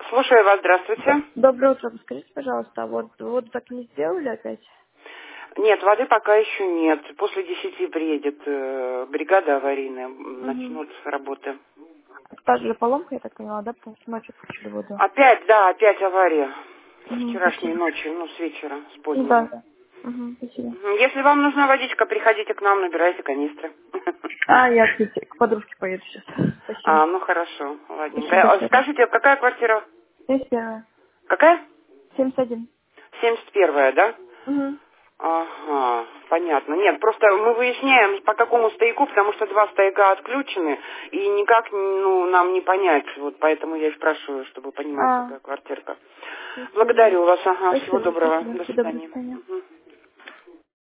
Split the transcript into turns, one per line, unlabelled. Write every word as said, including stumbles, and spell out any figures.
Слушаю вас, здравствуйте.
Доброе утро. Скажите, пожалуйста, а вот воду так и не сделали опять?
Нет, воды пока еще нет. После десяти приедет э, бригада аварийная, м,
Угу.
начнут работы.
Та же поломка, я так поняла, да? Потому что ночью включили воду.
Опять, да, опять авария. Со
Угу,
вчерашней
спасибо.
ночи, ну, с вечера, с
Ну да,
позднего.
да. Угу, спасибо.
Мгм. Если вам нужна водичка, приходите к нам, набирайте канистры.
А, я, кстати, к подружке поеду сейчас. Спасибо.
А, ну хорошо,
Спасибо
ладненько. А
большое.
скажите, какая квартира?
семьдесят первая.
Какая?
семьдесят один.
Семьдесят первая, да?
Угу.
Ага, понятно. Нет, просто мы выясняем, по какому стояку, потому что два стояка отключены, и никак ну, нам не понять. Вот поэтому я и спрашиваю, чтобы понимать,
А,
какая квартирка.
семьдесят первая.
Благодарю вас, ага, всего
Спасибо,
доброго.
спасибо.
До
Всего доброго, до
свидания.
свидания.
Мгм.